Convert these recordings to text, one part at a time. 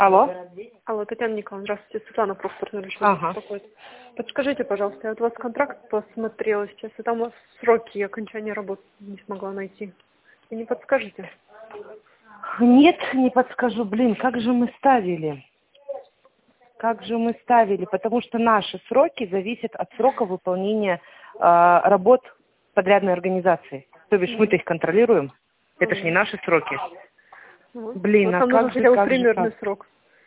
Алло. Алло, Татьяна Николаевна, здравствуйте. Светлана Профтер решила Ага. беспокоить. Подскажите, пожалуйста, я вот у вас контракт посмотрела сейчас, и там у вас сроки окончания работы не смогла найти. Вы не подскажете? Нет, не подскажу. Блин, как же мы ставили? Как же мы ставили? Потому что наши сроки зависят от срока выполнения работ подрядной организации. То бишь мы-то их контролируем. Это ж не наши сроки. Блин, Вот а там нужен как же, хотя бы как же, примерный как? срок.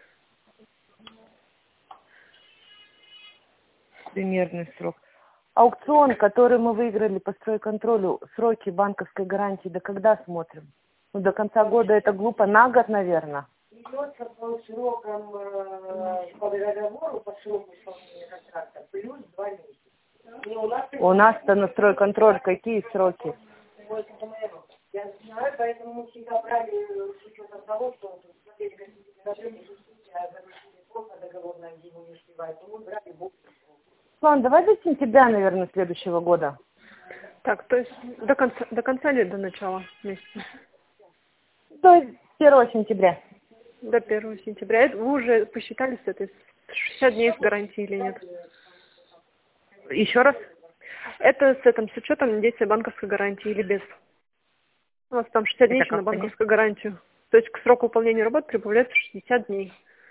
Примерный срок. Аукцион, который мы выиграли по стройконтролю, сроки банковской гарантии, до когда смотрим? Ну, до конца года это глупо, на год, наверное. Идется по срокам, по договору, по сроку исполнения контракта, плюс 2 месяца. У нас-то на стройконтроль какие сроки? Я знаю, поэтому мы всегда брали с учетом того, что смотрели, какие предложения заключили просто договор на зиму не успевает, то мы брали больше. Ладно, давай до сентября, наверное, следующего года. Так, то есть до конца или до начала месяца? То есть 1 сентября. До 1 сентября. Это вы уже посчитали с этой 60 дней с гарантией или нет? Еще раз? Это с учетом действия банковской гарантии или без? У вас там 60 дней Это еще на как понять? банковскую гарантию. То есть к сроку выполнения работ прибавляется 60 дней.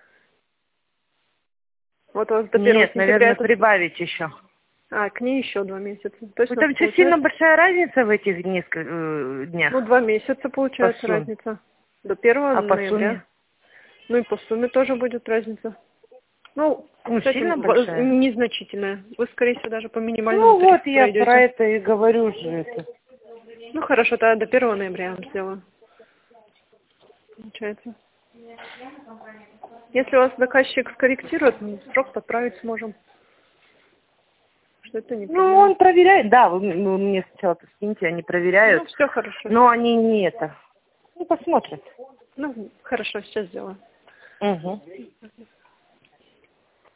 Вот у вас до 1 Нет, сентября наверное, это... прибавить еще. А, к ней еще 2 месяца. То есть Ну, у нас там что, получается... сильно большая разница в этих днях? Ну, 2 месяца По получается сумме. разница. До 1 А по ноября. сумме? Ну и по сумме тоже будет разница. Ну, Ну, с этим сильно большая? незначительная. Вы, скорее всего, даже по минимальному Ну, вот тарифу я про пройдете. это и говорю же. Это. Ну, хорошо, тогда до 1 ноября я вам сделаю. Получается. Если у вас заказчик скорректирует, мы срок подправить сможем. Что это не Ну, проблема. он проверяет, да, вы мне сначала скиньте, они проверяют, Ну, все хорошо. но они не это. Ну, посмотрят. Ну, хорошо, сейчас сделаю. Угу.